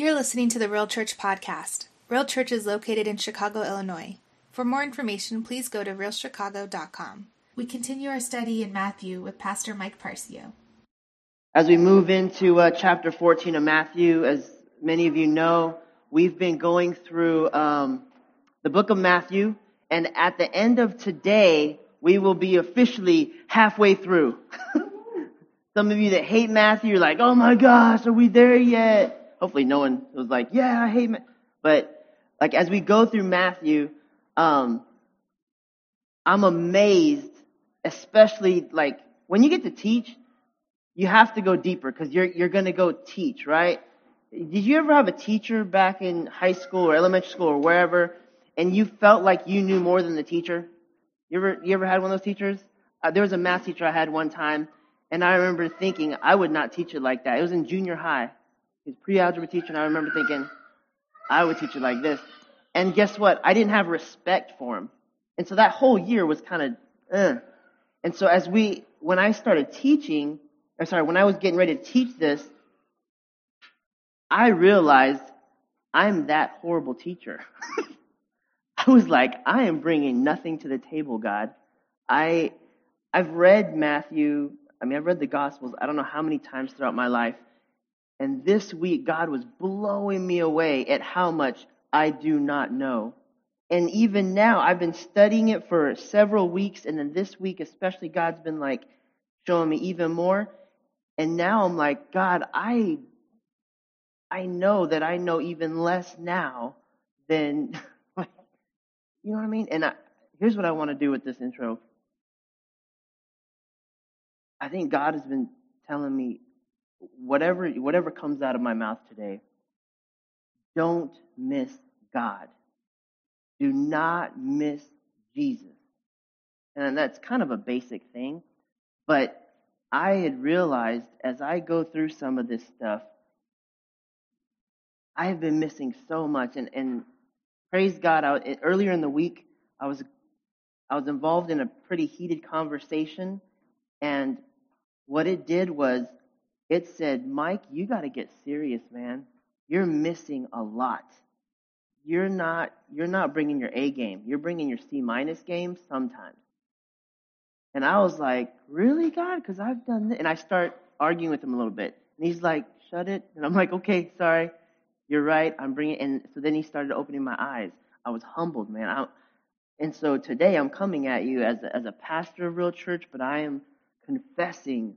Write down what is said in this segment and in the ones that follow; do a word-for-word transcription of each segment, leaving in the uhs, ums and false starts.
You're listening to the Real Church podcast. Real Church is located in Chicago, Illinois. For more information, please go to real chicago dot com. We continue our study in Matthew with Pastor Mike Parcio. As we move into uh, chapter fourteen of Matthew, as many of you know, we've been going through um, the book of Matthew, and at the end of today, we will be officially halfway through. Some of you that hate Matthew, you're like, oh my gosh, are we there yet? Hopefully no one was like, yeah, I hate Matthew. But like as we go through Matthew, um, I'm amazed, especially like when you get to teach, you have to go deeper because you're you're going to go teach, right? Did you ever have a teacher back in high school or elementary school or wherever, and you felt like you knew more than the teacher? You ever you ever had one of those teachers? Uh, there was a math teacher I had one time, and I remember thinking I would not teach it like that. It was in junior high. He was a pre-algebra teacher, and I remember thinking I would teach it like this. And guess what? I didn't have respect for him, and so that whole year was kind of, uh. And so as we, when I started teaching. I'm sorry, when I was getting ready to teach this, I realized I'm that horrible teacher. I was like, I am bringing nothing to the table, God. I, I've read Matthew, I mean, I've read the Gospels, I don't know how many times throughout my life. And this week, God was blowing me away at how much I do not know. And even now, I've been studying it for several weeks. And then this week, especially, God's been like showing me even more. And now I'm like, God, I I know that I know even less now than, like, you know what I mean? And I, here's what I want to do with this intro. I think God has been telling me, whatever whatever comes out of my mouth today, don't miss God. Do not miss Jesus. And that's kind of a basic thing, but I had realized as I go through some of this stuff, I have been missing so much. And, and praise God, I, earlier in the week, I was I was involved in a pretty heated conversation. And what it did was, it said, Mike, you got to get serious, man. You're missing a lot. You're not you're not bringing your A game. You're bringing your C minus game sometimes. And I was like, really, God? Because I've done this. And I start arguing with him a little bit. And he's like, shut it. And I'm like, okay, sorry. You're right. I'm bringing it. And so then he started opening my eyes. I was humbled, man. I, and so today I'm coming at you as a, as a pastor of Real Church, but I am confessing,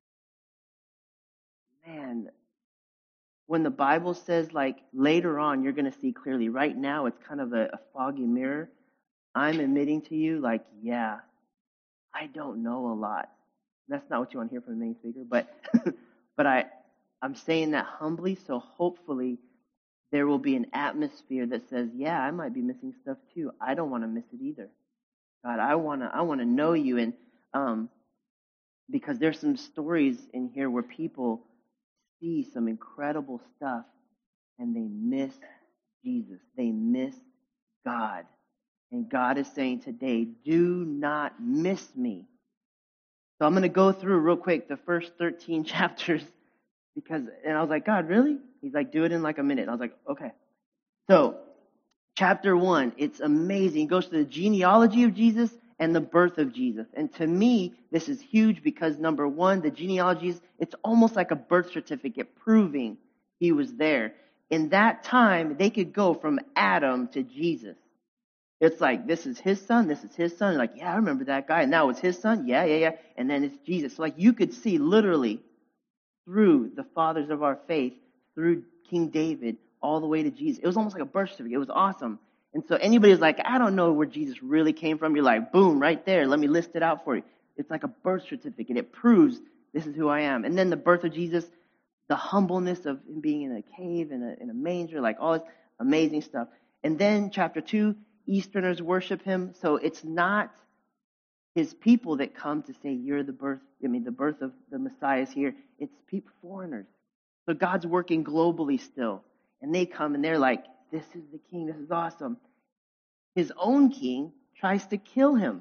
man, when the Bible says, like, later on you're going to see clearly. Right now it's kind of a, a foggy mirror. I'm admitting to you, like, yeah, I don't know a lot. That's not what you want to hear from the main speaker, but but I, I'm saying that humbly, so hopefully there will be an atmosphere that says, yeah, I might be missing stuff too. I don't want to miss it either. God, I want to I want to know you, and um, because there's some stories in here where people see some incredible stuff and they miss Jesus. They miss God. And God is saying today, do not miss me. So I'm going to go through real quick the first thirteen chapters because, and I was like, God, really? He's like, do it in like a minute. And I was like, okay. So chapter one, it's amazing. It goes to the genealogy of Jesus and the birth of Jesus. And to me, this is huge because number one, the genealogies, it's almost like a birth certificate proving he was there. In that time, they could go from Adam to Jesus. It's like, this is his son, this is his son. You're like, yeah, I remember that guy. And now it's his son. Yeah, yeah, yeah. And then it's Jesus. So like you could see literally through the fathers of our faith, through King David, all the way to Jesus. It was almost like a birth certificate. It was awesome. And so anybody's like, I don't know where Jesus really came from. You're like, boom, right there. Let me list it out for you. It's like a birth certificate. It proves this is who I am. And then the birth of Jesus, the humbleness of him being in a cave, in a, in a manger, like all this amazing stuff. And then chapter two, Easterners worship him. So it's not his people that come to say, you're the birth, I mean, the birth of the Messiah is here. It's people, foreigners. So God's working globally still. And they come and they're like, this is the king. This is awesome. His own king tries to kill him.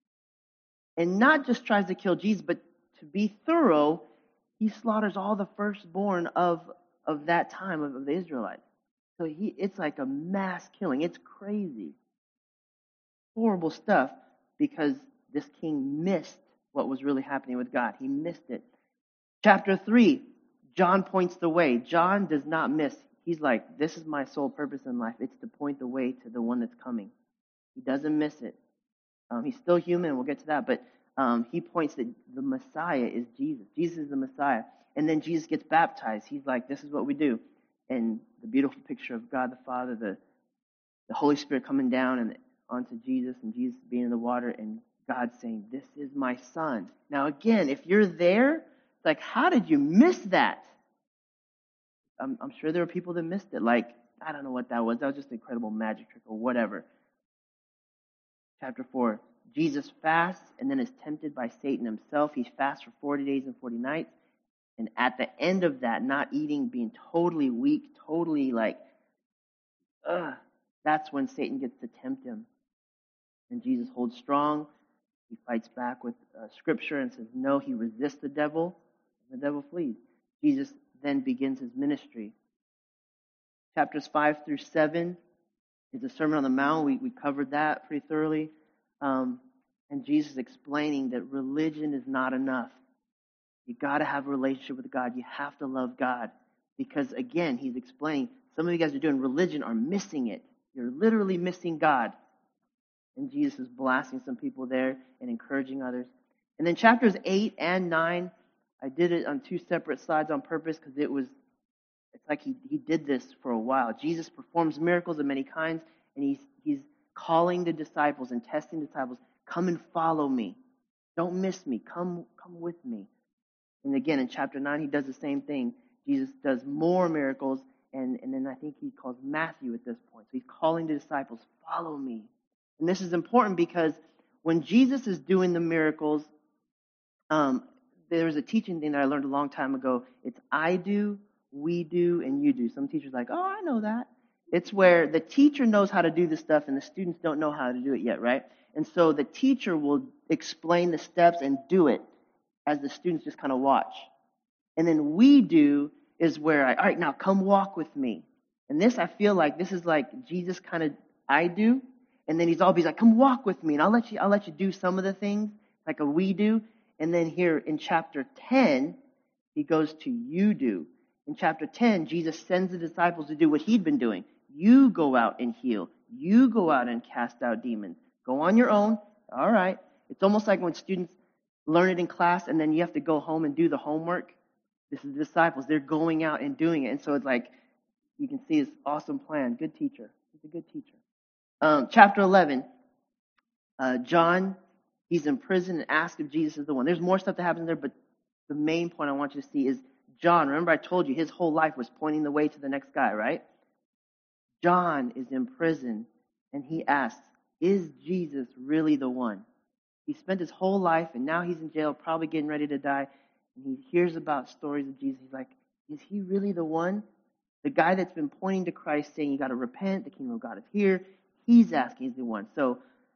And not just tries to kill Jesus, but to be thorough, he slaughters all the firstborn of of that time of, of the Israelites. So he, it's like a mass killing. It's crazy. Horrible stuff because this king missed what was really happening with God. He missed it. Chapter three, John points the way. John does not miss. He's like, this is my sole purpose in life. It's to point the way to the one that's coming. He doesn't miss it. Um, he's still human. We'll get to that. But um, he points that the Messiah is Jesus. Jesus is the Messiah. And then Jesus gets baptized. He's like, this is what we do. And the beautiful picture of God the Father, the, the Holy Spirit coming down and onto Jesus, and Jesus being in the water, and God saying, this is my son. Now again, if you're there, it's like, how did you miss that? I'm, I'm sure there were people that missed it. Like, I don't know what that was. That was just an incredible magic trick or whatever. Chapter four, Jesus fasts and then is tempted by Satan himself. He fasts for forty days and forty nights. And at the end of that, not eating, being totally weak, totally like, ugh, that's when Satan gets to tempt him. And Jesus holds strong. He fights back with uh, scripture and says, no, he resists the devil. And the devil flees. Jesus then begins his ministry. Chapters five through seven is the Sermon on the Mount. We, we covered that pretty thoroughly. Um, and Jesus explaining that religion is not enough. You got to have a relationship with God. You have to love God. Because again, he's explaining, some of you guys are doing religion are missing it. You're literally missing God. And Jesus is blasting some people there and encouraging others. And then chapters eight and nine, I did it on two separate slides on purpose because it was, it's like he, he did this for a while. Jesus performs miracles of many kinds, and he's, he's calling the disciples and testing disciples, come and follow me. Don't miss me. Come, come with me. And again, in chapter nine, he does the same thing. Jesus does more miracles, and, and then I think he calls Matthew at this point. So he's calling the disciples, follow me. And this is important because when Jesus is doing the miracles, um, there's a teaching thing that I learned a long time ago. It's I do, we do, and you do. Some teachers are like, oh, I know that. It's where the teacher knows how to do the stuff and the students don't know how to do it yet, right? And so the teacher will explain the steps and do it as the students just kind of watch. And then we do is where I, all right, now come walk with me. And this, I feel like this is like Jesus kind of, I do. And then he's always like, come walk with me. And I'll let you, I'll let you do some of the things like a we do. And then here in chapter ten, he goes to you do. In chapter ten, Jesus sends the disciples to do what he'd been doing. You go out and heal. You go out and cast out demons. Go on your own. All right. It's almost like when students learn it in class and then you have to go home and do the homework. This is the disciples. They're going out and doing it. And so it's like, you can see his awesome plan. Good teacher. He's a good teacher. Um, chapter eleven, uh, John, he's in prison and asks if Jesus is the one. There's more stuff that happens there, but the main point I want you to see is John. Remember I told you his whole life was pointing the way to the next guy, right? John is in prison and he asks, is Jesus really the one? He spent his whole life and now he's in jail, probably getting ready to die. And he hears about stories of Jesus. He's like, is he really the one? The guy that's been pointing to Christ saying you got to repent, the kingdom of God is here. He's asking, is the one. So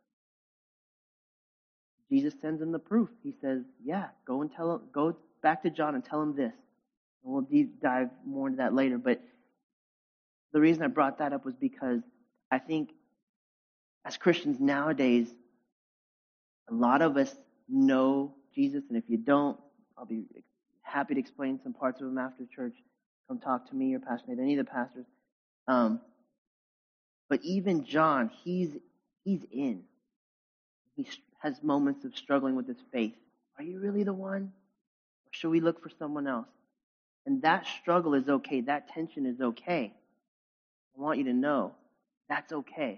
Jesus sends him the proof. He says, yeah, go and tell him, go back to John and tell him this. And we'll deep dive more into that later. But the reason I brought that up was because I think as Christians nowadays, a lot of us know Jesus. And if you don't, I'll be happy to explain some parts of him after church. Come talk to me or Pastor Nate, any of the pastors. Um, but even John, he's he's in. He has moments of struggling with his faith. Are you really the one? Or should we look for someone else? And that struggle is okay. That tension is okay. I want you to know that's okay.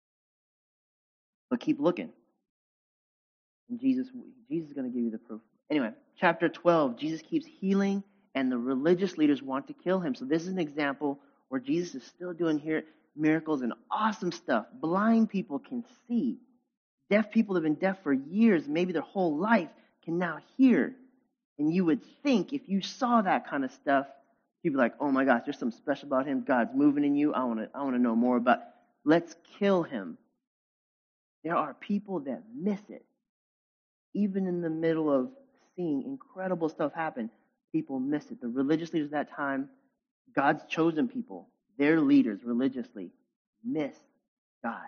But keep looking. And Jesus, Jesus is going to give you the proof. Anyway, chapter twelve, Jesus keeps healing, and the religious leaders want to kill him. So this is an example where Jesus is still doing here miracles and awesome stuff. Blind people can see. Deaf people have been deaf for years, maybe their whole life, can now hear. And you would think if you saw that kind of stuff, you'd be like, oh my gosh, there's something special about him. God's moving in you. I want to I want to know more about. Let's kill him. There are people that miss it. Even in the middle of seeing incredible stuff happen, people miss it. The religious leaders at that time, God's chosen people, their leaders religiously, miss God.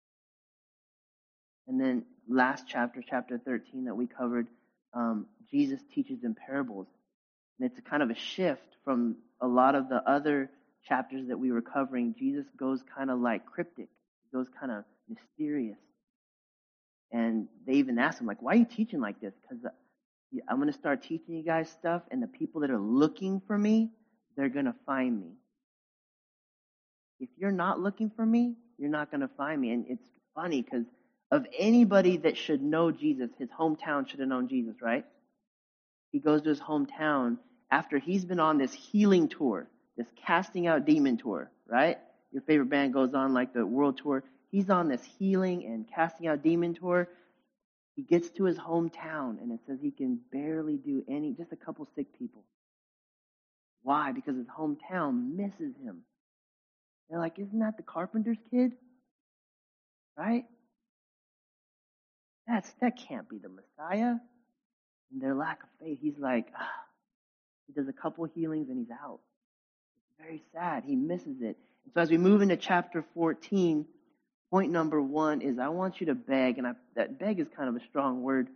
And then last chapter, chapter thirteen that we covered, um, Jesus teaches in parables. And it's a kind of a shift from a lot of the other chapters that we were covering. Jesus goes kind of like cryptic. He goes kind of mysterious. And they even ask him, like, why are you teaching like this? Because I'm going to start teaching you guys stuff, and the people that are looking for me, they're going to find me. If you're not looking for me, you're not going to find me. And it's funny because of anybody that should know Jesus, his hometown should have known Jesus, right? He goes to his hometown after he's been on this healing tour, this casting out demon tour, right? Your favorite band goes on like the world tour. He's on this healing and casting out demon tour. He gets to his hometown and it says he can barely do any, just a couple sick people. Why? Because his hometown misses him. They're like, isn't that the carpenter's kid? Right? That's that can't be the Messiah. And their lack of faith, he's like, ah. He does a couple healings and he's out. It's very sad. He misses it. And so as we move into chapter fourteen, point number one is I want you to beg, and I, that beg is kind of a strong word,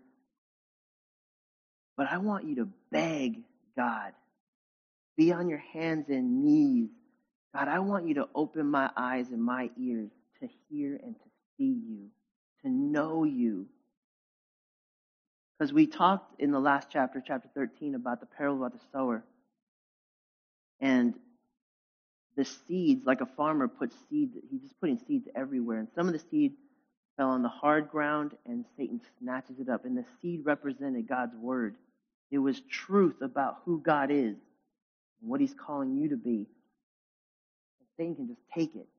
but I want you to beg God. Be on your hands and knees. God, I want you to open my eyes and my ears to hear and to see you, to know you. Because we talked in the last chapter, chapter thirteen, about the parable about the sower. And the seeds, like a farmer puts seeds, he's just putting seeds everywhere. And some of the seed fell on the hard ground and Satan snatches it up. And the seed represented God's word. It was truth about who God is and what he's calling you to be. And Satan can just take it.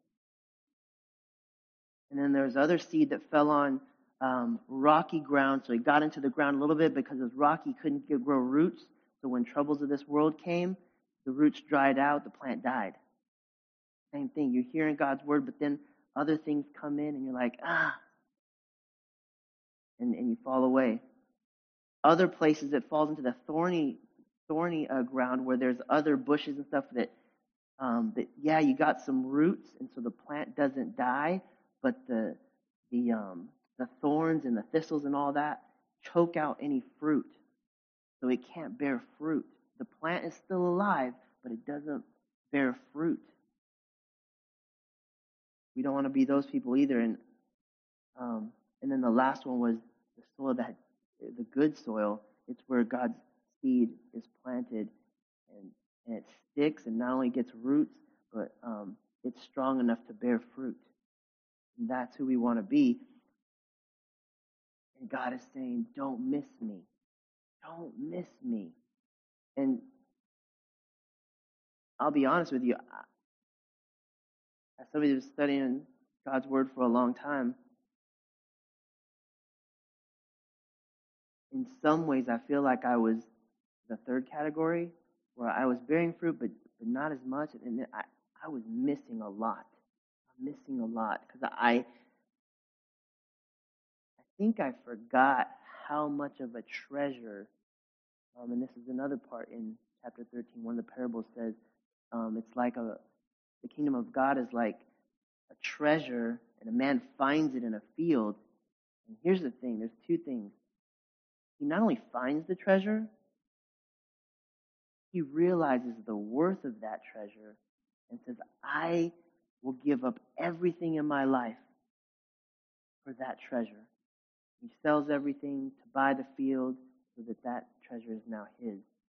And then there's other seed that fell on um, rocky ground. So he got into the ground a little bit because it was rocky, couldn't get, grow roots. So when troubles of this world came, the roots dried out, the plant died. Same thing. You're hearing God's word, but then other things come in and you're like, ah, and, and you fall away. Other places it falls into the thorny, thorny uh, ground where there's other bushes and stuff that, um, that, yeah, you got some roots, and so the plant doesn't die, but the the um, the thorns and the thistles and all that choke out any fruit, so it can't bear fruit. The plant is still alive, but it doesn't bear fruit. We don't want to be those people either. And um, and then the last one was the soil that, the good soil. It's where God's seed is planted, and, and it sticks, and not only gets roots, but um, it's strong enough to bear fruit. And that's who we want to be. And God is saying, don't miss me. Don't miss me. And I'll be honest with you, as somebody who's studying God's word for a long time, in some ways I feel like I was the third category, where I was bearing fruit, but, but not as much. And I, I was missing a lot. I'm missing a lot because I, I think I forgot how much of a treasure, um, and this is another part in chapter thirteen, one of the parables says, um, it's like a, the kingdom of God is like a treasure, and a man finds it in a field. And here's the thing, there's two things. He not only finds the treasure, he realizes the worth of that treasure and says, I will give up everything in my life for that treasure. He sells everything to buy the field so that that treasure is now his.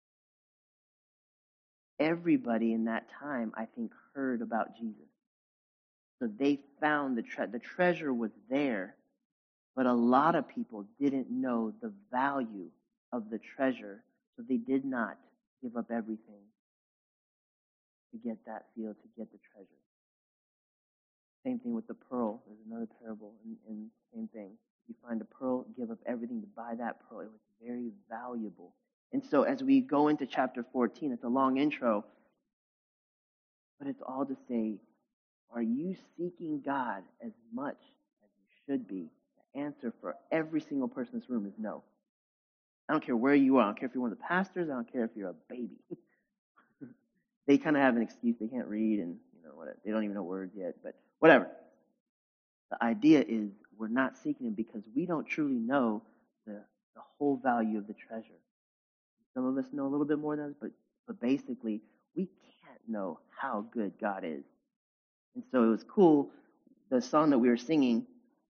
Everybody in that time, I think, heard about Jesus. So they found the tre- the treasure was there, but a lot of people didn't know the value of the treasure, so they did not give up everything to get that field, to get the treasure. Same thing with the pearl. There's another parable, and, and same thing. You find a pearl, give up everything to buy that pearl. It was very valuable. And so as we go into chapter fourteen, it's a long intro, but it's all to say, are you seeking God as much as you should be? The answer for every single person in this room is no. I don't care where you are. I don't care if you're one of the pastors. I don't care if you're a baby. they kind of have an excuse. They can't read, and you know what? They don't even know words yet. But whatever. The idea is we're not seeking Him because we don't truly know the the whole value of the treasure. Some of us know a little bit more than others, but but basically we can't know how good God is. And so it was cool. The song that we were singing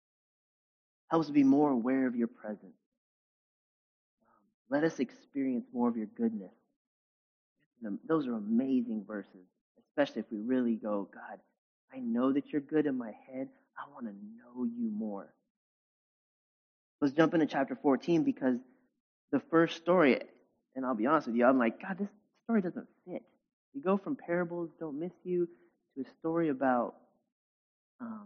helps us be more aware of your presence. Um, let us experience more of your goodness. And those are amazing verses, especially if we really go, God, I know that you're good in my head. I want to know you more. Let's jump into chapter fourteen because the first story, and I'll be honest with you, I'm like, God, this story doesn't fit. You go from parables, don't miss you, to a story about um,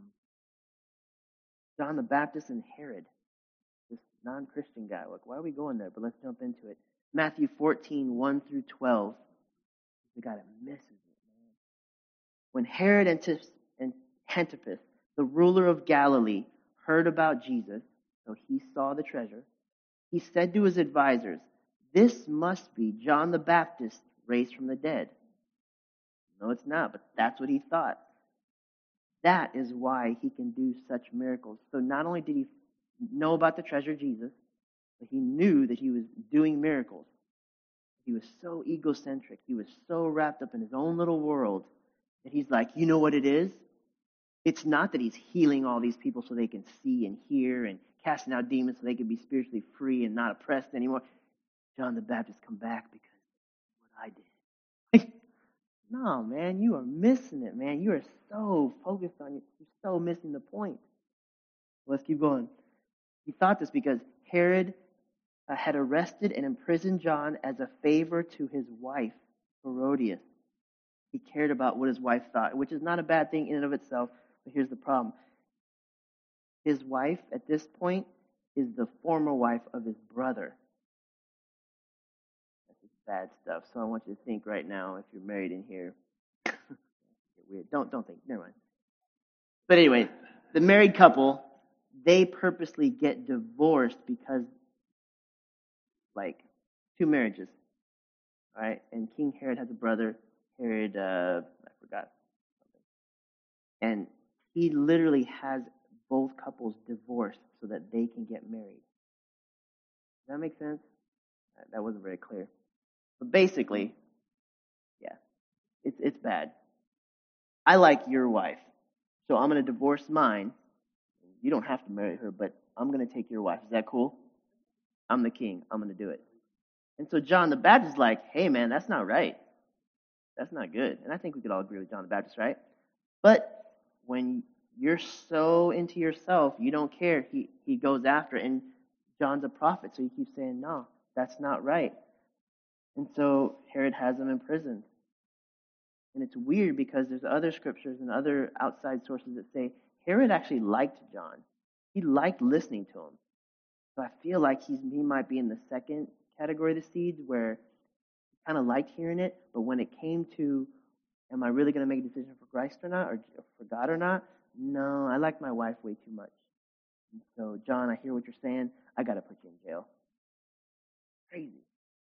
John the Baptist and Herod, this non-Christian guy. Like, why are we going there? But let's jump into it. Matthew fourteen, one through twelve. The guy that misses it, man. When Herod and Antipas, the ruler of Galilee, heard about Jesus, so he saw the treasure, he said to his advisors, "This must be John the Baptist raised from the dead." No, it's not, but that's what he thought. That is why he can do such miracles. So not only did he know about the treasure, Jesus, but he knew that he was doing miracles. He was so egocentric. He was so wrapped up in his own little world that he's like, you know what it is? It's not that he's healing all these people so they can see and hear and casting out demons so they can be spiritually free and not oppressed anymore. John the Baptist come back because of what I did. No, man, you are missing it, man. You are so focused on it. You're so missing the point. Let's keep going. He thought this because Herod uh, had arrested and imprisoned John as a favor to his wife, Herodias. He cared about what his wife thought, which is not a bad thing in and of itself, but here's the problem. His wife, at this point, is the former wife of his brother. That's just bad stuff. So I want you to think right now, if you're married in here. Weird. Don't, don't think. Never mind. But anyway, the married couple, they purposely get divorced because, like, two marriages. All right? And King Herod has a brother, Herod, uh, I forgot something. And he literally has both couples divorced so that they can get married. Does that make sense? That wasn't very clear. But basically, yeah, it's it's bad. I like your wife, so I'm going to divorce mine. You don't have to marry her, but I'm going to take your wife. Is that cool? I'm the king. I'm going to do it. And so John the Baptist is like, hey, man, that's not right. That's not good. And I think we could all agree with John the Baptist, right? But when you're so into yourself, you don't care. He he goes after it. And John's a prophet, so he keeps saying, no, that's not right. And so Herod has him imprisoned. And it's weird because there's other scriptures and other outside sources that say Herod actually liked John. He liked listening to him. So I feel like he's he might be in the second category of the seeds where he kind of liked hearing it, but when it came to, am I really going to make a decision for Christ or not, or for God or not? No, I like my wife way too much. And so, John, I hear what you're saying. I got to put you in jail. Crazy.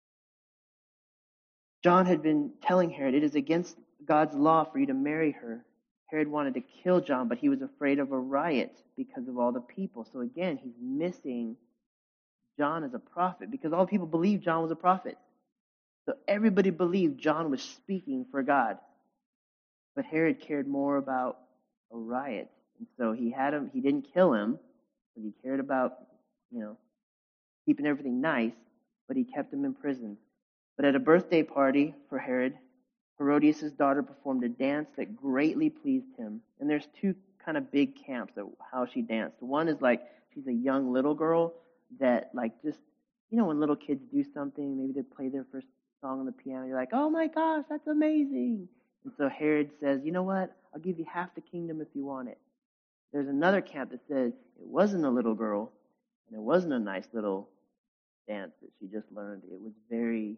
John had been telling Herod, it is against God's law for you to marry her. Herod wanted to kill John, but he was afraid of a riot because of all the people. So again, he's missing John as a prophet because all people believed John was a prophet. So everybody believed John was speaking for God. But Herod cared more about a riot. And so he had him, he didn't kill him, but he cared about, you know, keeping everything nice, but he kept him in prison. But at a birthday party for Herod, Herodias' daughter performed a dance that greatly pleased him. And there's two kind of big camps of how she danced. One is like she's a young little girl that like just, you know, when little kids do something, maybe they play their first song on the piano, you're like, oh my gosh, that's amazing. And so Herod says, you know what, I'll give you half the kingdom if you want it. There's another camp that says it wasn't a little girl, and it wasn't a nice little dance that she just learned. It was very,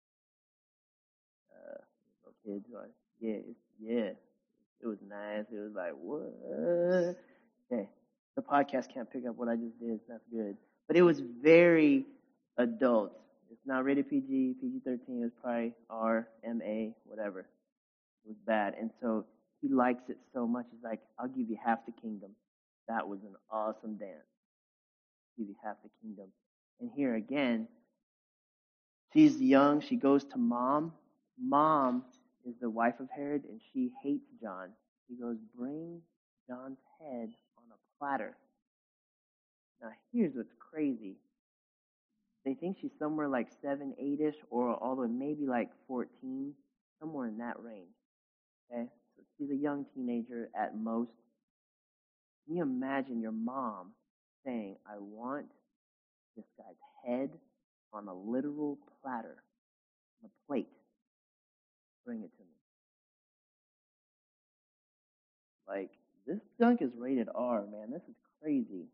uh, kids are, yeah, it's, yeah, it was nice. It was like, what? Okay, the podcast can't pick up what I just did. That's good. But it was very adult. It's not rated P G, P G thirteen. It was probably R, M A, whatever. It was bad. And so he likes it so much. He's like, I'll give you half the kingdom. That was an awesome dance. I'll give you half the kingdom. And here again, she's young. She goes to mom. Mom is the wife of Herod, and she hates John. He goes, bring John's head on a platter. Now, here's what's crazy. They think she's somewhere like seven, eight-ish, or although maybe like fourteen, somewhere in that range. Okay? So she's a young teenager at most. Can you imagine your mom saying, I want this guy's head on a literal platter, on a plate. Bring it to me. Like, this junk is rated R, man. This is crazy.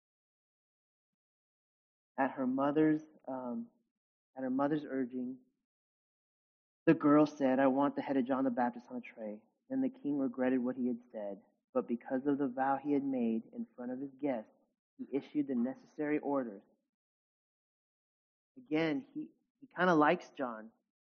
At her mother's, um, at her mother's urging, the girl said, I want the head of John the Baptist on a tray. Then the king regretted what he had said, but because of the vow he had made in front of his guests, he issued the necessary orders. Again, he, he kind of likes John,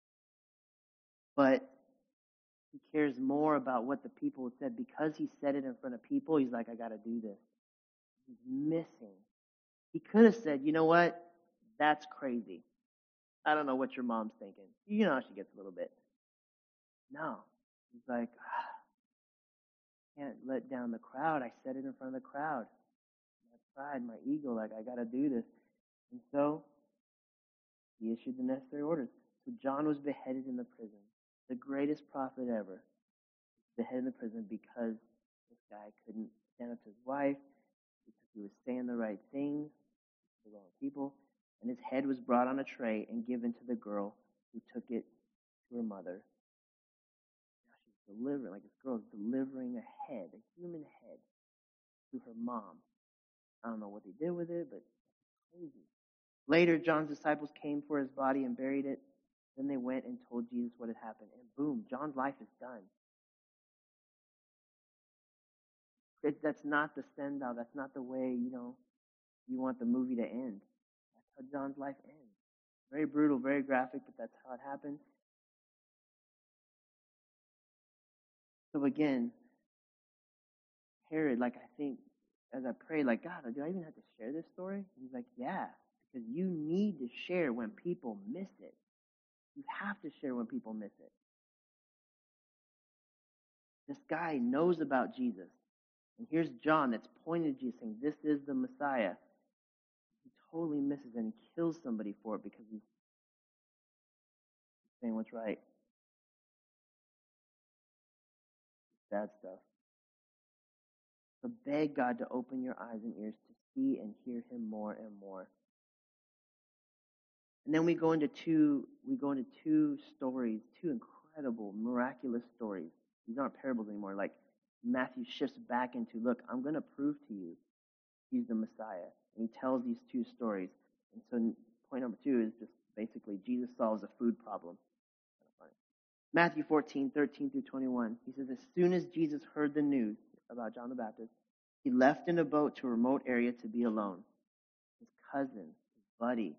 but he cares more about what the people said. Because he said it in front of people, he's like, I got to do this. He's missing. He could have said, you know what? That's crazy. I don't know what your mom's thinking. You know how she gets a little bit. No. He's like, ah, can't let down the crowd. I said it in front of the crowd. My pride, my ego, like, I got to do this. And so he issued the necessary orders. So John was beheaded in the prison. The greatest prophet ever. Beheaded in the prison because this guy couldn't stand up to his wife, because he was saying the right things to the wrong people. And his head was brought on a tray and given to the girl, who took it to her mother. Now she's delivering, like this girl is delivering a head, a human head, to her mom. I don't know what they did with it, but it's crazy. Later, John's disciples came for his body and buried it. Then they went and told Jesus what had happened. And boom, John's life is done. It, that's not the send out. That's not the way, you know, you want the movie to end. That's how John's life ends. Very brutal, very graphic, but that's how it happened. So again, Herod, like I think, as I prayed, like, God, do I even have to share this story? And he's like, yeah, because you need to share when people miss it. You have to share when people miss it. This guy knows about Jesus. And here's John that's pointing to Jesus saying, this is the Messiah. He totally misses it and kills somebody for it because he's saying what's right. Bad stuff. So beg God to open your eyes and ears to see and hear him more and more. And then we go into two, we go into two stories, two incredible, miraculous stories. These aren't parables anymore. Like Matthew shifts back into, look, I'm going to prove to you he's the Messiah. And he tells these two stories. And so point number two is just basically Jesus solves a food problem. Matthew fourteen, thirteen through twenty-one. He says, as soon as Jesus heard the news about John the Baptist, he left in a boat to a remote area to be alone. His cousin, his buddy,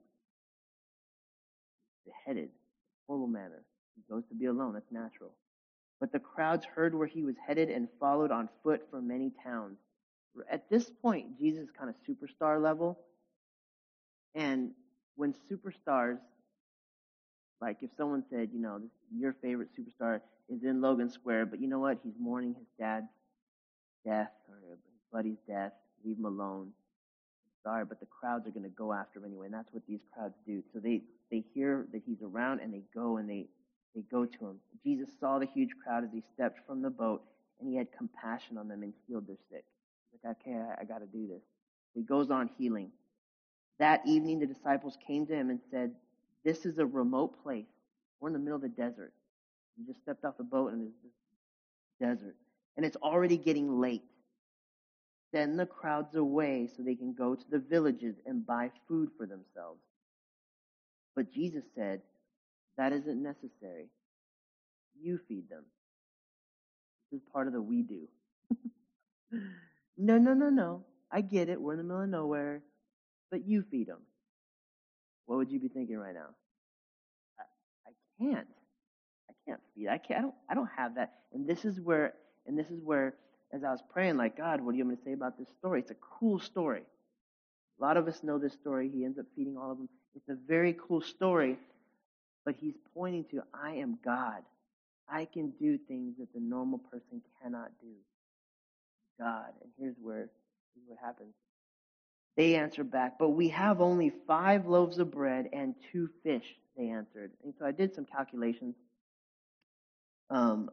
beheaded, horrible manner. He goes to be alone. That's natural. But the crowds heard where he was headed and followed on foot from many towns. At this point, Jesus is kind of superstar level. And when superstars, like if someone said, you know, this, your favorite superstar is in Logan Square, but you know what? He's mourning his dad's death or his buddy's death. Leave him alone. Sorry, but the crowds are going to go after him anyway, and that's what these crowds do. So they, they hear that he's around, and they go and they, they go to him. Jesus saw the huge crowd as he stepped from the boat, and he had compassion on them and healed their sick. He's like, okay, I, I got to do this. He goes on healing. That evening, the disciples came to him and said, this is a remote place. We're in the middle of the desert. You just stepped off the boat, and there's this desert. And it's already getting late. Send the crowds away so they can go to the villages and buy food for themselves. But Jesus said, that isn't necessary. You feed them. This is part of the we do. no, no, no, no. I get it. We're in the middle of nowhere. But you feed them. What would you be thinking right now? I, I can't. I can't feed. I can't. I don't. I don't have that. And this is where. And this is where, as I was praying, like, God, what do you want me to say about this story? It's a cool story. A lot of us know this story. He ends up feeding all of them. It's a very cool story, but he's pointing to, I am God. I can do things that the normal person cannot do. God. And here's where, here's what happens. They answer back, but we have only five loaves of bread and two fish, they answered. And so I did some calculations. Um,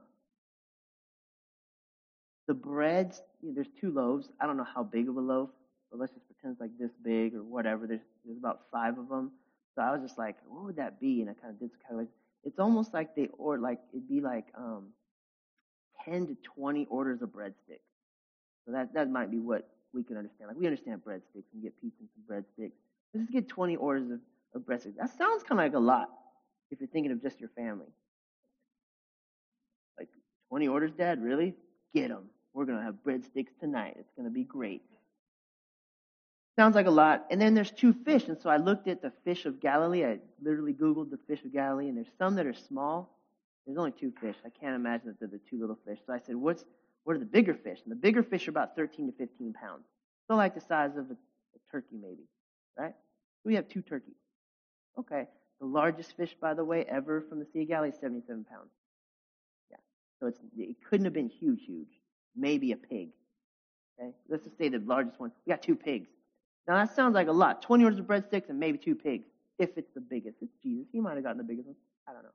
the breads, you know, there's two loaves. I don't know how big of a loaf, but let's just pretend it's like this big or whatever. There's, there's about five of them. So I was just like, what would that be? And I kind of did some calculations. It's almost like they, or like, it'd be like um, ten to twenty orders of breadsticks. So that, that might be what we can understand. Like, we understand breadsticks and get pizza and some breadsticks. Let's just get twenty orders of, of breadsticks. That sounds kind of like a lot if you're thinking of just your family. Like, twenty orders, Dad? Really? Get them. We're going to have breadsticks tonight. It's going to be great. Sounds like a lot. And then there's two fish. And so I looked at the fish of Galilee. I literally Googled the fish of Galilee. And there's some that are small. There's only two fish. I can't imagine that they're the two little fish. So I said, what's what are the bigger fish? And the bigger fish are about thirteen to fifteen pounds. So like the size of a, a turkey maybe. Right? So we have two turkeys. Okay. The largest fish, by the way, ever from the Sea of Galilee is seventy-seven pounds. Yeah. So it's, it couldn't have been huge, huge. Maybe a pig. Okay. Let's just say the largest one. We got two pigs. Now that sounds like a lot. twenty orders of breadsticks and maybe two pigs. If it's the biggest. It's Jesus. He might have gotten the biggest one. I don't know.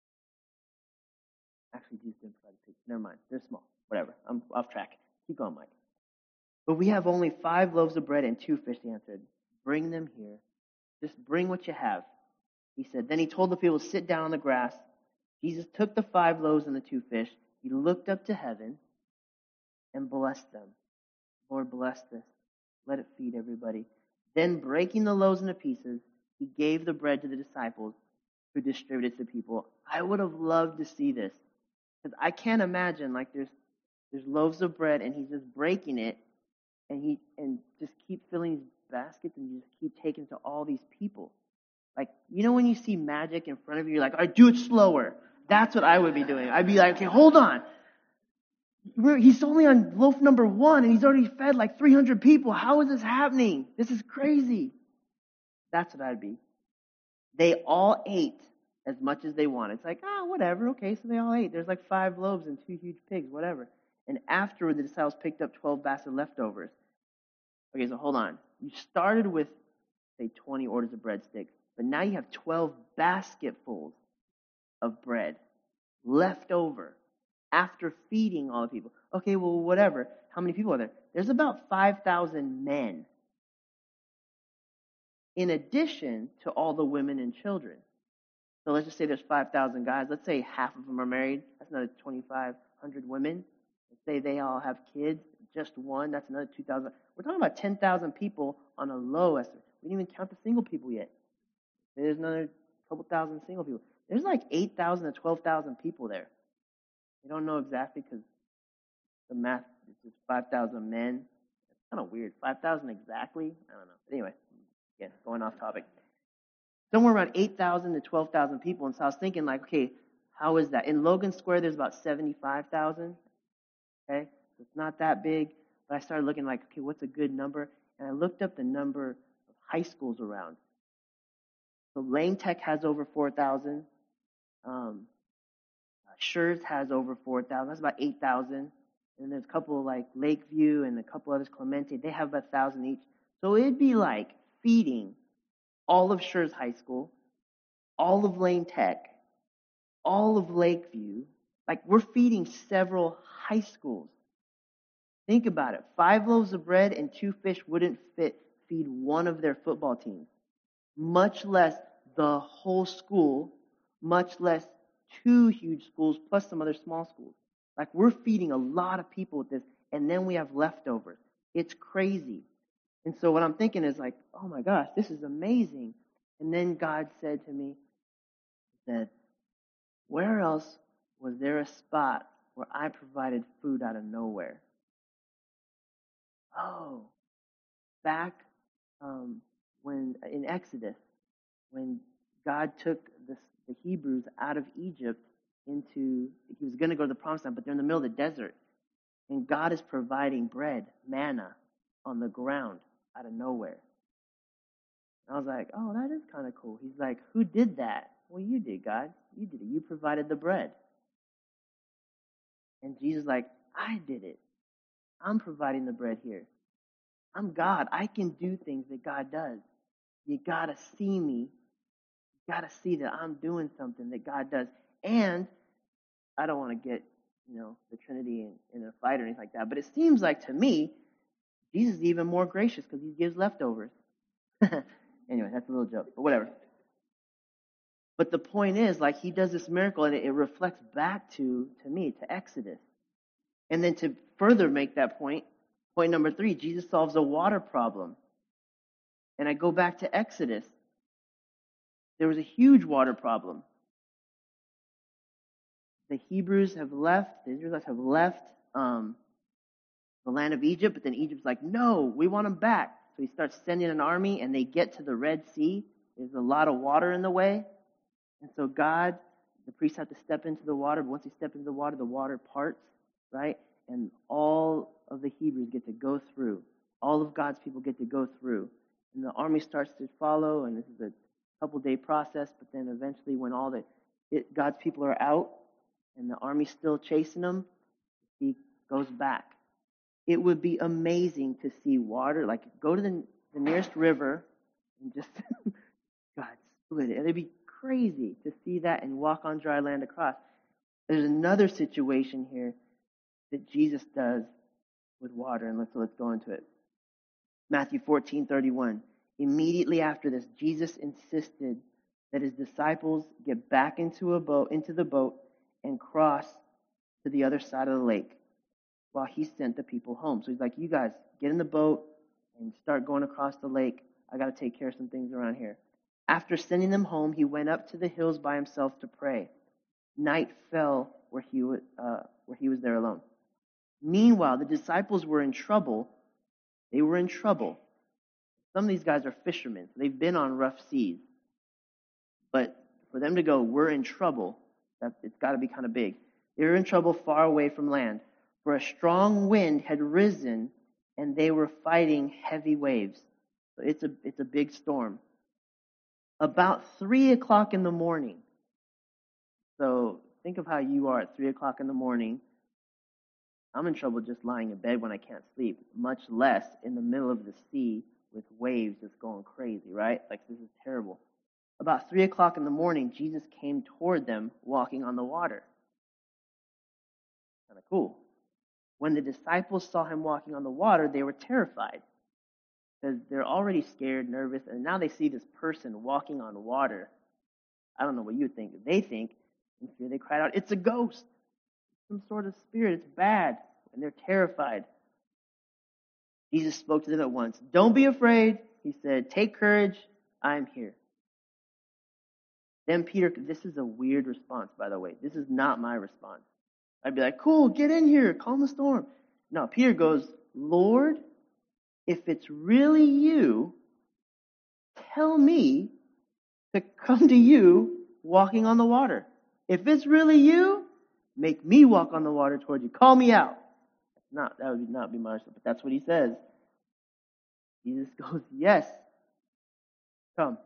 Actually, Jesus didn't provide the pigs. Never mind. They're small. Whatever. I'm off track. Keep going, Mike. But we have only five loaves of bread and two fish, he answered. Bring them here. Just bring what you have. He said. Then he told the people to sit down on the grass. Jesus took the five loaves and the two fish. He looked up to heaven and blessed them. Lord, bless this. Let it feed everybody. Then, breaking the loaves into pieces, he gave the bread to the disciples who distributed it to people. I would have loved to see this. Because I can't imagine, like, there's there's loaves of bread, and he's just breaking it, and he and just keep filling these baskets, and you just keep taking to all these people. Like, you know when you see magic in front of you, you're like, all right, do it slower. That's what I would be doing. I'd be like, okay, hold on. We're, he's only on loaf number one, and he's already fed like three hundred people. How is this happening? This is crazy. That's what I'd be. They all ate as much as they wanted. It's like, ah, oh, whatever. Okay, so they all ate. There's like five loaves and two huge pigs, whatever. And afterward, the disciples picked up twelve baskets of leftovers. Okay, so hold on. You started with, say, twenty orders of breadsticks, but now you have twelve basketfuls of bread left over after feeding all the people. Okay, well, whatever. How many people are there? There's about five thousand men, in addition to all the women and children. So let's just say there's five thousand guys. Let's say half of them are married. That's another twenty-five hundred women. Let's say they all have kids. Just one. That's another two thousand. We're talking about ten thousand people on a low estimate. We didn't even count the single people yet. There's another couple thousand single people. There's like eight thousand to twelve thousand people there. We don't know exactly because the math is just five thousand men. It's kind of weird. five thousand exactly? I don't know. But anyway, again, going off topic. Somewhere around eight thousand to twelve thousand people. And so I was thinking, like, okay, how is that? In Logan Square, there's about seventy-five thousand. Okay? So it's not that big. But I started looking like, okay, what's a good number? And I looked up the number of high schools around. So Lane Tech has over four thousand. Um, Schurz has over four thousand. That's about eight thousand. And there's a couple like Lakeview and a couple others, Clemente. They have about one thousand each. So it'd be like feeding all of Schurz High School, all of Lane Tech, all of Lakeview. Like, we're feeding several high schools. Think about it. Five loaves of bread and two fish wouldn't fit feed one of their football teams, much less the whole school, much less two huge schools plus some other small schools. Like, we're feeding a lot of people with this, and then we have leftovers. It's crazy. And so what I'm thinking is like, oh my gosh, this is amazing. And then God said to me, he said, where else was there a spot where I provided food out of nowhere? Oh, back um, when in Exodus, when God took the, the Hebrews out of Egypt into, he was going to go to the promised land, but they're in the middle of the desert. And God is providing bread, manna, on the ground out of nowhere. And I was like, oh, that is kind of cool. He's like, who did that? Well, you did, God. You did it. You provided the bread. And Jesus is like, I did it. I'm providing the bread here. I'm God. I can do things that God does. You got to see me. You got to see that I'm doing something that God does. And I don't want to get, you know, the Trinity in, in a fight or anything like that, but it seems like to me, Jesus is even more gracious because he gives leftovers. Anyway, that's a little joke, but whatever. But the point is, like, he does this miracle, and it, it reflects back to, to me, to Exodus. And then to further make that point, point number three, Jesus solves a water problem. And I go back to Exodus. There was a huge water problem. The Hebrews have left, the Israelites have left um, the land of Egypt, but then Egypt's like, no, we want them back. So he starts sending an army, and they get to the Red Sea. There's a lot of water in the way. And so God, the priests have to step into the water, but once they step into the water, the water parts, right? And all of the Hebrews get to go through. All of God's people get to go through. And the army starts to follow, and this is a couple-day process, but then eventually when all the it, God's people are out, and the army's still chasing them, he goes back. It would be amazing to see water, like go to the, the nearest river and just, God, split it. It'd be crazy to see that and walk on dry land across. There's another situation here that Jesus does with water, and let's, let's go into it. Matthew fourteen thirty-one. Immediately after this, Jesus insisted that his disciples get back into a boat, into the boat, and cross to the other side of the lake while he sent the people home. So he's like, you guys, get in the boat and start going across the lake. I got to take care of some things around here. After sending them home, he went up to the hills by himself to pray. Night fell where he, w- uh, where he was there alone. Meanwhile, the disciples were in trouble. They were in trouble. Some of these guys are fishermen, so they've been on rough seas. But for them to go, we're in trouble, that, it's got to be kind of big. They were in trouble far away from land, for a strong wind had risen, and they were fighting heavy waves. So it's a it's a big storm. About three o'clock in the morning. So think of how you are at three o'clock in the morning. I'm in trouble just lying in bed when I can't sleep, much less in the middle of the sea with waves just going crazy, right? Like, this is terrible. About three o'clock in the morning, Jesus came toward them walking on the water. Kind of cool. When the disciples saw him walking on the water, they were terrified because they're already scared, nervous, and now they see this person walking on water. I don't know what you think. They think, in fear, they cried out, it's a ghost. Some sort of spirit. It's bad. And they're terrified. Jesus spoke to them at once. Don't be afraid. He said, take courage. I'm here. Then Peter, this is a weird response, by the way. This is not my response. I'd be like, cool, get in here. Calm the storm. No, Peter goes, Lord, if it's really you, tell me to come to you walking on the water. If it's really you, make me walk on the water towards you. Call me out. That's not, that would not be my response, but that's what he says. Jesus goes, yes, come.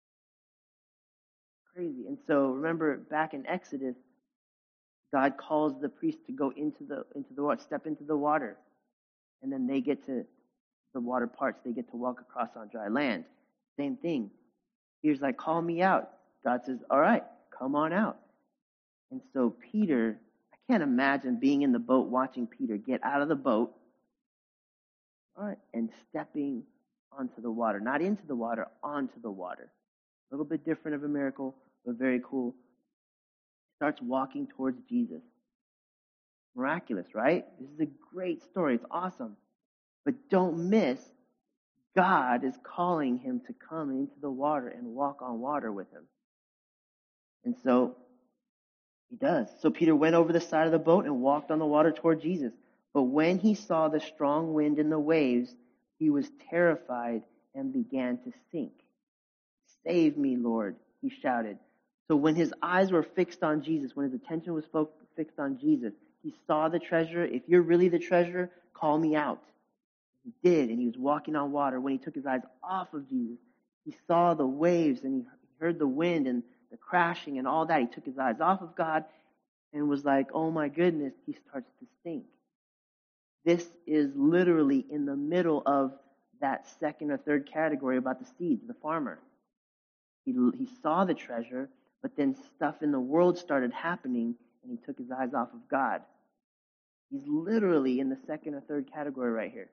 Crazy. And so remember back in Exodus, God calls the priest to go into the into the water, step into the water. And then they get to the water parts, they get to walk across on dry land. Same thing. Peter's like, call me out. God says, all right, come on out. And so Peter, I can't imagine being in the boat watching Peter get out of the boat, all right, and stepping onto the water. Not into the water, onto the water. A little bit different of a miracle, but very cool. Starts walking towards Jesus. Miraculous, right? This is a great story. It's awesome. But don't miss, God is calling him to come into the water and walk on water with him. And so he does. So Peter went over the side of the boat and walked on the water toward Jesus. But when he saw the strong wind and the waves, he was terrified and began to sink. Save me, Lord, he shouted. So when his eyes were fixed on Jesus, when his attention was fo- fixed on Jesus, he saw the treasure. If you're really the treasure, call me out. He did, and he was walking on water. When he took his eyes off of Jesus, he saw the waves and he heard the wind and the crashing and all that. He took his eyes off of God and was like, oh my goodness, he starts to sink. This is literally in the middle of that second or third category about the seeds, the farmer. He, he saw the treasure, but then stuff in the world started happening, and he took his eyes off of God. He's literally in the second or third category right here.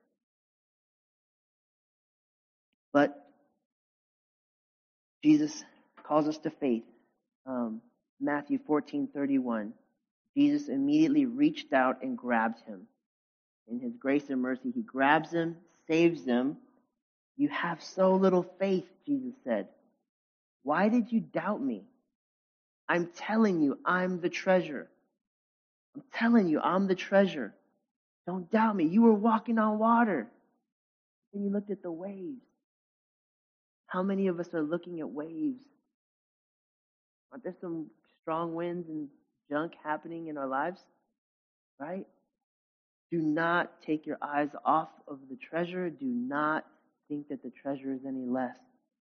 But Jesus calls us to faith. Um, Matthew fourteen thirty-one. Jesus immediately reached out and grabbed him. In his grace and mercy, he grabs him, saves him. You have so little faith, Jesus said. Why did you doubt me? I'm telling you, I'm the treasure. I'm telling you, I'm the treasure. Don't doubt me. You were walking on water. And you looked at the waves. How many of us are looking at waves? Aren't there some strong winds and junk happening in our lives? Right? Do not take your eyes off of the treasure. Do not think that the treasure is any less.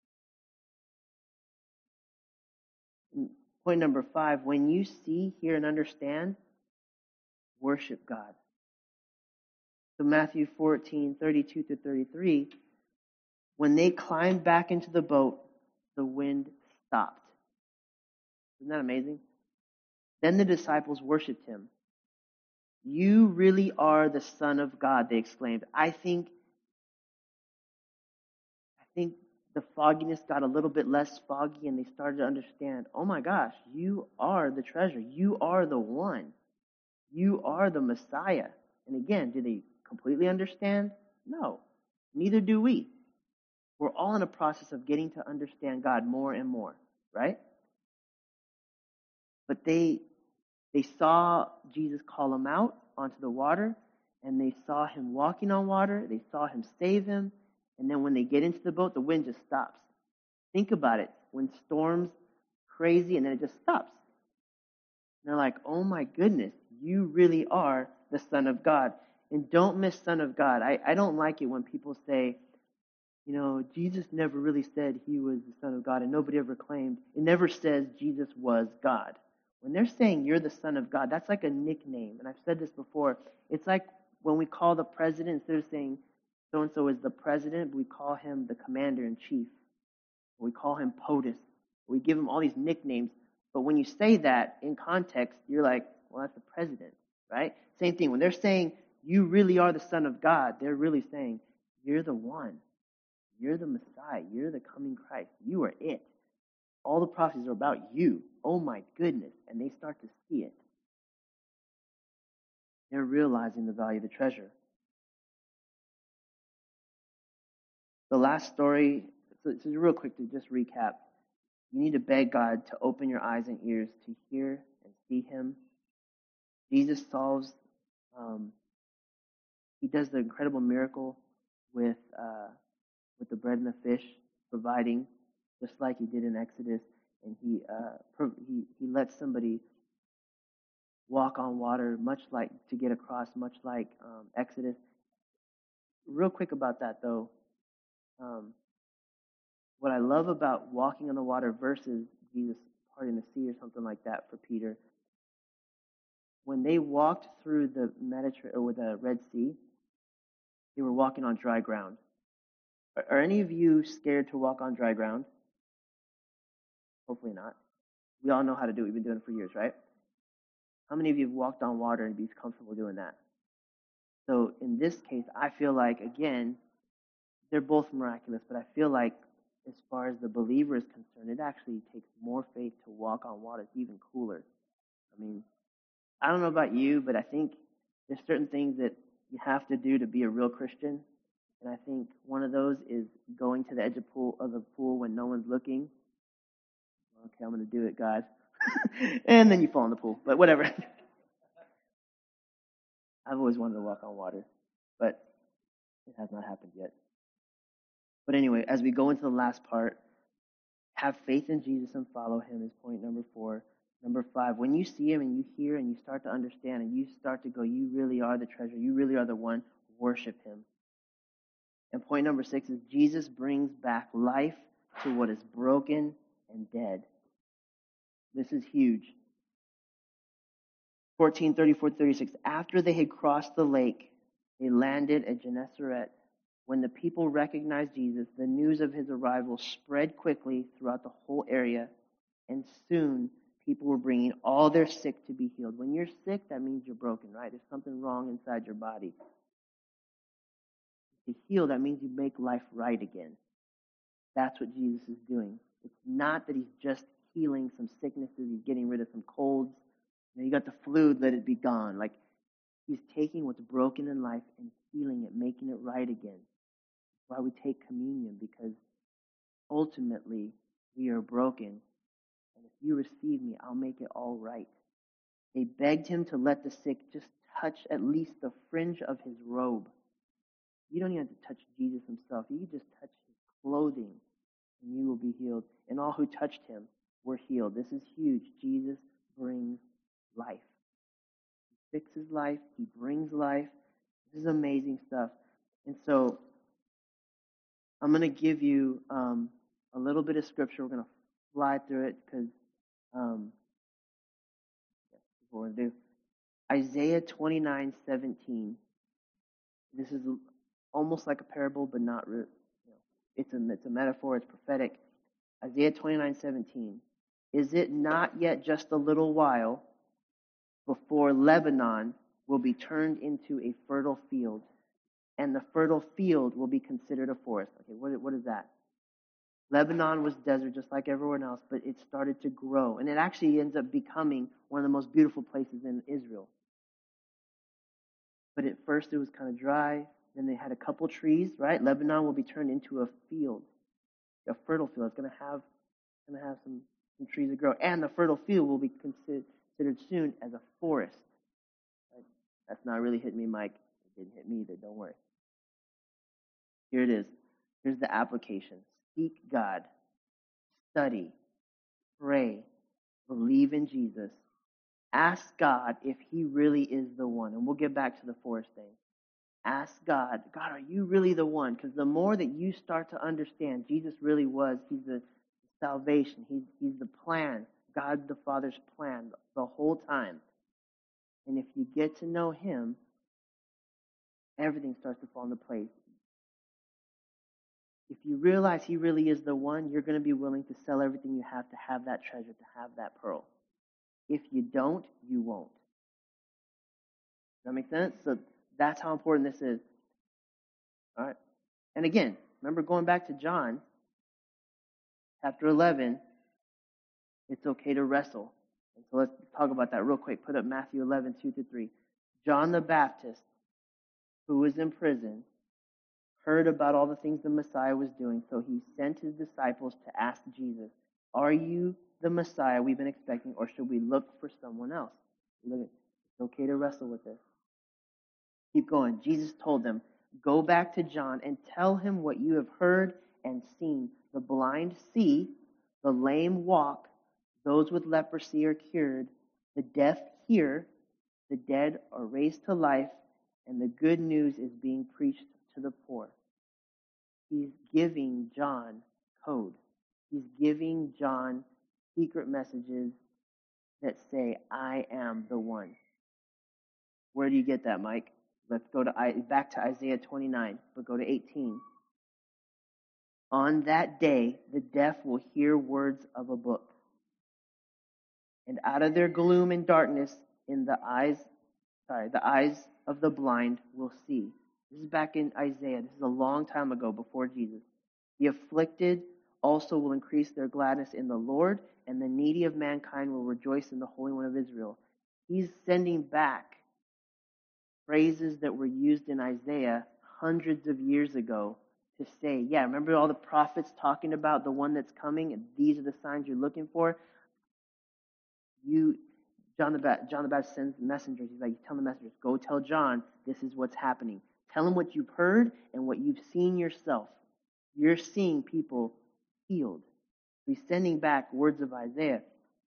Point number five, when you see, hear, and understand, worship God. So Matthew fourteen, thirty-two to thirty-three, when they climbed back into the boat, the wind stopped. Isn't that amazing? Then the disciples worshiped him. You really are the Son of God, they exclaimed. I think, I think the fogginess got a little bit less foggy and they started to understand, oh my gosh, you are the treasure. You are the one. You are the Messiah. And again, do they completely understand? No, neither do we. We're all in a process of getting to understand God more and more, right? But they they saw Jesus call them out onto the water, and they saw him walking on water. They saw him save him. And then when they get into the boat, the wind just stops. Think about it. When storms crazy, and then it just stops. And they're like, oh my goodness, you really are the Son of God. And don't miss Son of God. I, I don't like it when people say, you know, Jesus never really said he was the Son of God, and nobody ever claimed. It never says Jesus was God. When they're saying you're the Son of God, that's like a nickname. And I've said this before. It's like when we call the president, instead of saying so-and-so is the president, we call him the commander-in-chief. We call him POTUS. We give him all these nicknames. But when you say that in context, you're like, well, that's the president, right? Same thing. When they're saying you really are the Son of God, they're really saying you're the one. You're the Messiah. You're the coming Christ. You are it. All the prophecies are about you. Oh my goodness. And they start to see it. They're realizing the value of the treasure. The last story, so, so real quick to just recap. You need to beg God to open your eyes and ears to hear and see him. Jesus solves, um, he does the incredible miracle with uh, with the bread and the fish, providing, just like he did in Exodus. And he uh, pro- he he lets somebody walk on water, much like to get across, much like um, Exodus. Real quick about that, though. Um, what I love about walking on the water versus Jesus parting the sea or something like that for Peter, when they walked through the Mediterranean or the Red Sea, they were walking on dry ground. Are, are any of you scared to walk on dry ground? Hopefully not. We all know how to do it. We've been doing it for years, right? How many of you have walked on water and be comfortable doing that? So in this case, I feel like, again, they're both miraculous, but I feel like as far as the believer is concerned, it actually takes more faith to walk on water. It's even cooler. I mean, I don't know about you, but I think there's certain things that you have to do to be a real Christian. And I think one of those is going to the edge of, pool, of the pool when no one's looking. Okay, I'm going to do it, God. And then you fall in the pool, but whatever. I've always wanted to walk on water, but it has not happened yet. But anyway, as we go into the last part, Have faith in Jesus and follow him is point number four. Number five, when you see him and you hear and you start to understand and you start to go, you really are the treasure. You really are the one. Worship him. And point number six is Jesus brings back life to what is broken and dead. This is huge. fourteen thirty-four to thirty-six. After they had crossed the lake, they landed at Gennesaret. When the people recognized Jesus, the news of his arrival spread quickly throughout the whole area, and soon people were bringing all their sick to be healed. When you're sick, that means you're broken, right? There's something wrong inside your body. To heal, that means you make life right again. That's what Jesus is doing. It's not that he's just healing some sicknesses, he's getting rid of some colds. You know, you got the flu, let it be gone. Like, he's taking what's broken in life and healing it, making it right again. That's why we take communion, because ultimately we are broken. And if you receive me, I'll make it all right. They begged him to let the sick just touch at least the fringe of his robe. You don't even have to touch Jesus himself. You can just touch his clothing and you will be healed. And all who touched him were healed. This is huge. Jesus brings life. He fixes life. He brings life. This is amazing stuff. And so I'm going to give you um, a little bit of scripture. We're going to fly through it because um, that's what we're going to do. Isaiah twenty-nine seventeen. This is almost like a parable, but not really. You know, it's a it's a metaphor. It's prophetic. Isaiah twenty-nine seventeen. Is it not yet just a little while before Lebanon will be turned into a fertile field, and the fertile field will be considered a forest? Okay, what what is that? Lebanon was desert just like everyone else, but it started to grow, and it actually ends up becoming one of the most beautiful places in Israel. But at first it was kind of dry. Then they had a couple trees, right? Lebanon will be turned into a field, a fertile field. It's going to have, going to have some, some trees that grow, and the fertile field will be considered, considered soon as a forest. Right? That's not really hitting me, Mike. It didn't hit me either. Don't worry. Here it is. Here's the application. Seek God, study, pray, believe in Jesus. Ask God if he really is the one. And we'll get back to the forest thing. Ask God, God, are you really the one? Because the more that you start to understand Jesus really was, he's the salvation. He's, he's the plan, God the Father's plan the whole time. And if you get to know him, everything starts to fall into place. If you realize he really is the one, you're going to be willing to sell everything you have to have that treasure, to have that pearl. If you don't, you won't. Does that make sense? So that's how important this is. All right. And again, remember going back to John, chapter eleven, it's okay to wrestle. And so let's talk about that real quick. Put up Matthew eleven, two through three. John the Baptist, who was in prison, heard about all the things the Messiah was doing, so he sent his disciples to ask Jesus, are you the Messiah we've been expecting, or should we look for someone else? Look, it's okay to wrestle with this. Keep going. Jesus told them, go back to John and tell him what you have heard and seen. The blind see, the lame walk, those with leprosy are cured, the deaf hear, the dead are raised to life, and the good news is being preached to the poor. He's giving John code. He's giving John secret messages that say, I am the one. Where do you get that, Mike? Let's go to back to Isaiah twenty-nine, but go to eighteen. On that day, the deaf will hear words of a book. And out of their gloom and darkness, in the eyes, sorry, the eyes of the blind will see. This is back in Isaiah. This is a long time ago, before Jesus. The afflicted also will increase their gladness in the Lord, and the needy of mankind will rejoice in the Holy One of Israel. He's sending back phrases that were used in Isaiah hundreds of years ago to say, yeah, remember all the prophets talking about the one that's coming, and these are the signs you're looking for? You, John the, ba- John the Baptist sends messengers. He's like, tell the messengers, go tell John this is what's happening. Tell him what you've heard and what you've seen yourself. You're seeing people healed. So he's sending back words of Isaiah.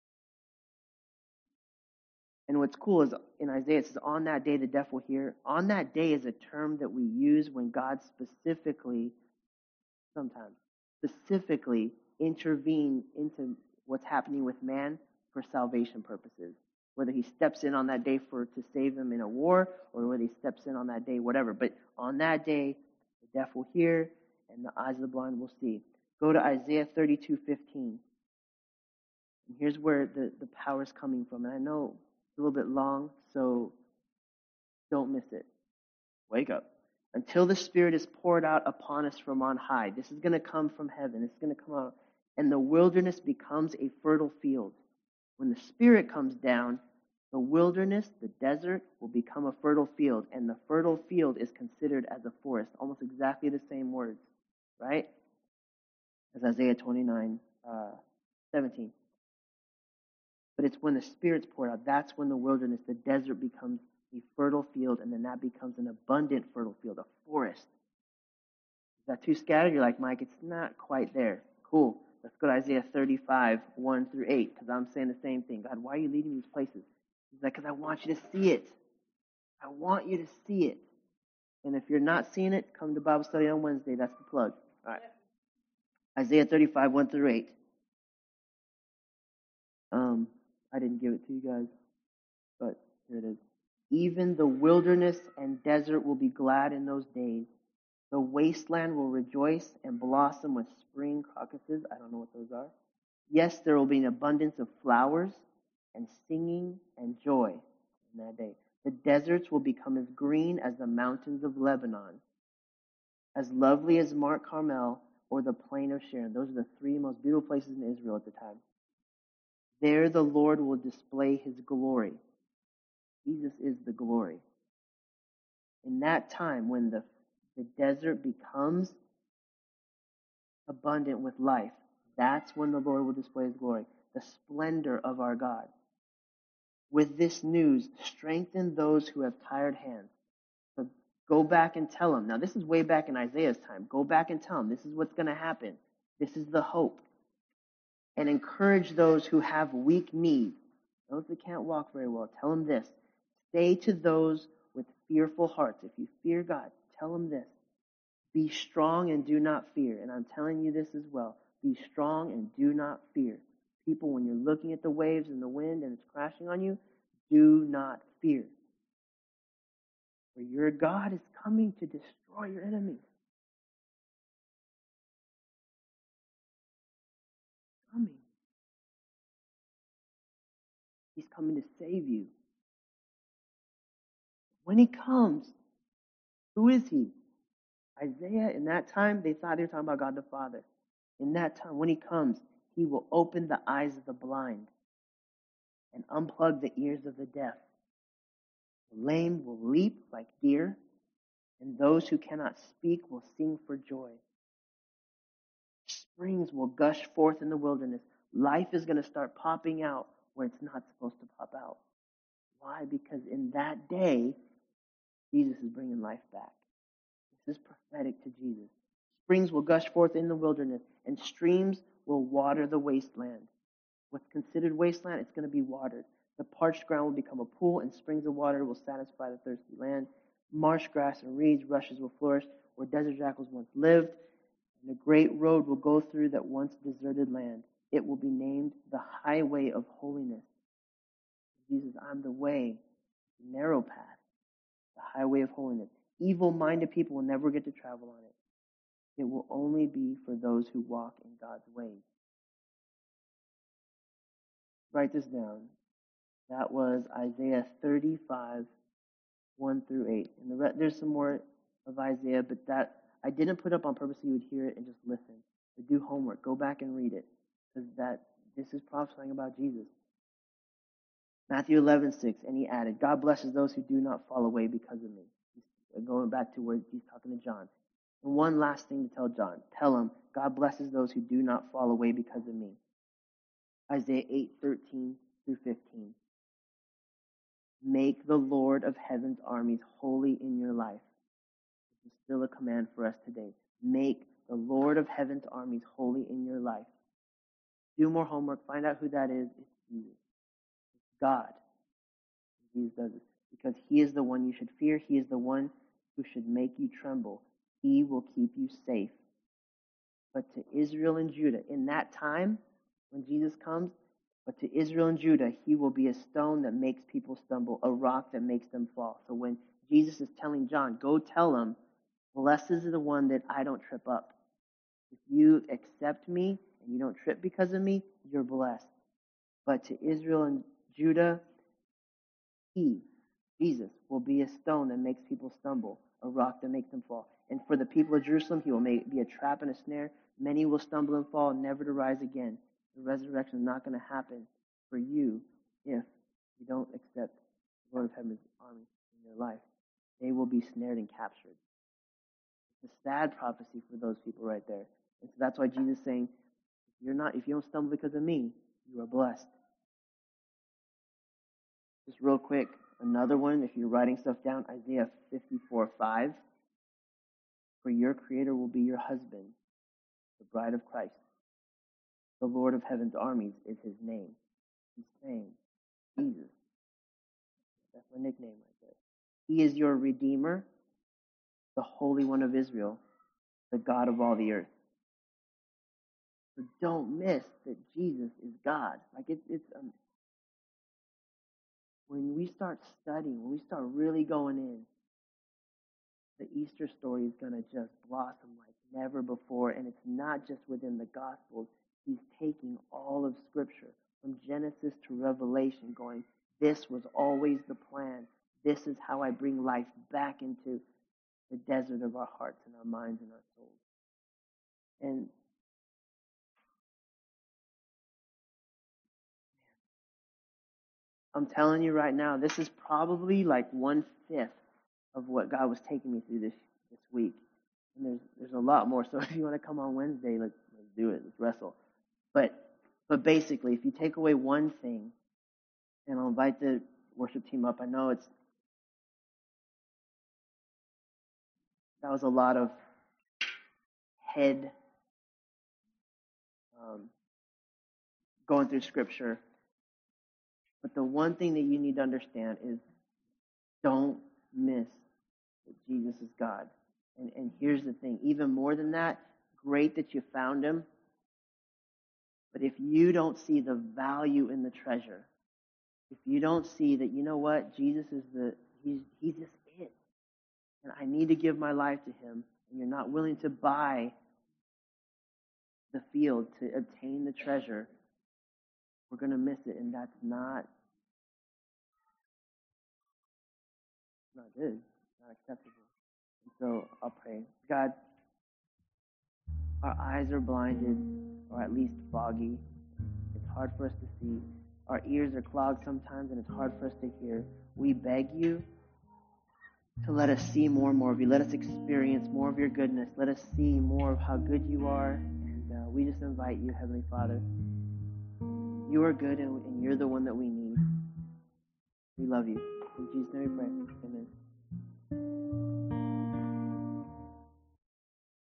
And what's cool is in Isaiah it says, on that day the deaf will hear. On that day is a term that we use when God specifically, sometimes, specifically intervene into what's happening with man for salvation purposes. Whether he steps in on that day for to save them in a war, or whether he steps in on that day, whatever. But on that day, the deaf will hear, and the eyes of the blind will see. Go to Isaiah thirty-two fifteen. And here's where the, the power is coming from. And I know it's a little bit long, so don't miss it. Wake up. Until the Spirit is poured out upon us from on high. This is going to come from heaven. It's going to come out. And the wilderness becomes a fertile field. When the Spirit comes down, the wilderness, the desert, will become a fertile field. And the fertile field is considered as a forest. Almost exactly the same words, right? As Isaiah twenty-nine, uh, seventeen. But it's when the Spirit's poured out, that's when the wilderness, the desert, becomes a fertile field, and then that becomes an abundant fertile field, a forest. Is that too scattered? You're like, Mike, it's not quite there. Cool. Let's go to Isaiah thirty-five, one through eight, because I'm saying the same thing. God, why are you leading me these places? He's like, because I want you to see it. I want you to see it. And if you're not seeing it, come to Bible study on Wednesday. That's the plug. All right. Isaiah thirty-five, one through eight. Um, I didn't give it to you guys, but here it is. Even the wilderness and desert will be glad in those days. The wasteland will rejoice and blossom with spring crocuses. I don't know what those are. Yes, there will be an abundance of flowers and singing and joy in that day. The deserts will become as green as the mountains of Lebanon, as lovely as Mount Carmel or the plain of Sharon. Those are the three most beautiful places in Israel at the time. There the Lord will display his glory. Jesus is the glory. In that time, when the, the desert becomes abundant with life, that's when the Lord will display his glory, the splendor of our God. With this news, strengthen those who have tired hands. So go back and tell them. Now, this is way back in Isaiah's time. Go back and tell them this is what's going to happen. This is the hope. And encourage those who have weak knees. Those that can't walk very well, tell them this. Say to those with fearful hearts, if you fear God, tell them this. Be strong and do not fear. And I'm telling you this as well. Be strong and do not fear. People, when you're looking at the waves and the wind and it's crashing on you, do not fear. For your God is coming to destroy your enemies. Coming. He's coming to save you. When he comes, who is he? Isaiah, in that time, they thought they were talking about God the Father. In that time, when he comes, he will open the eyes of the blind and unplug the ears of the deaf. The lame will leap like deer, and those who cannot speak will sing for joy. Springs will gush forth in the wilderness. Life is going to start popping out where it's not supposed to pop out. Why? Because in that day, Jesus is bringing life back. This is prophetic to Jesus. Springs will gush forth in the wilderness, and streams will water the wasteland. What's considered wasteland, it's going to be watered. The parched ground will become a pool, and springs of water will satisfy the thirsty land. Marsh grass and reeds, rushes will flourish where desert jackals once lived, and the great road will go through that once deserted land. It will be named the highway of holiness. Jesus, I'm the way, the narrow path, the highway of holiness. Evil-minded people will never get to travel on it. It will only be for those who walk in God's ways. Write this down. That was Isaiah thirty-five, one through eight. And the re- there's some more of Isaiah, but that I didn't put up on purpose so you would hear it and just listen. But do homework. Go back and read it. Because that this is prophesying about Jesus. Matthew eleven, six, and he added, God blesses those who do not fall away because of me. He's going back to where he's talking to John. And one last thing to tell John. Tell him, God blesses those who do not fall away because of me. Isaiah eight, thirteen through fifteen. Make the Lord of heaven's armies holy in your life. This is still a command for us today. Make the Lord of heaven's armies holy in your life. Do more homework. Find out who that is. It's Jesus. It's God. Jesus does it. Because he is the one you should fear. He is the one who should make you tremble. He will keep you safe. But to Israel and Judah, in that time, when Jesus comes, but to Israel and Judah, he will be a stone that makes people stumble, a rock that makes them fall. So when Jesus is telling John, go tell him, blessed is the one that I don't trip up. If you accept me and you don't trip because of me, you're blessed. But to Israel and Judah, he, Jesus, will be a stone that makes people stumble, a rock that makes them fall. And for the people of Jerusalem, he will make, be a trap and a snare. Many will stumble and fall, never to rise again. The resurrection is not going to happen for you if you don't accept the Lord of Heaven's army in your life. They will be snared and captured. It's a sad prophecy for those people right there. And so that's why Jesus is saying, if you're not, if you don't stumble because of me, you are blessed. Just real quick, another one, if you're writing stuff down, Isaiah fifty-four five. For your Creator will be your husband, the bride of Christ. The Lord of Heaven's armies is his name. He's saying, Jesus. That's my nickname right there. He is your Redeemer, the Holy One of Israel, the God of all the earth. So don't miss that Jesus is God. Like it's, it's um, when we start studying, when we start really going in, the Easter story is going to just blossom like never before. And it's not just within the Gospels. He's taking all of Scripture from Genesis to Revelation, going, this was always the plan. This is how I bring life back into the desert of our hearts and our minds and our souls. And I'm telling you right now, this is probably like one-fifth of what God was taking me through this, this week. And there's there's a lot more. So if you want to come on Wednesday, let's, let's do it. Let's wrestle. But but basically, if you take away one thing, and I'll invite the worship team up. I know it's that was a lot of head um, going through Scripture. But the one thing that you need to understand is don't miss that Jesus is God. And and here's the thing, even more than that, great that you found him. But if you don't see the value in the treasure, if you don't see that, you know what, Jesus is the, he's, he's just it. And I need to give my life to him. And you're not willing to buy the field to obtain the treasure, we're going to miss it. And that's not, not good, not acceptable. And so I'll pray. God, our eyes are blinded, or at least foggy. It's hard for us to see. Our ears are clogged sometimes, and it's hard for us to hear. We beg you to let us see more and more of you. Let us experience more of your goodness. Let us see more of how good you are. And uh, we just invite you, Heavenly Father. You are good, and, and you're the one that we need. We love you. In Jesus' name we pray. Amen.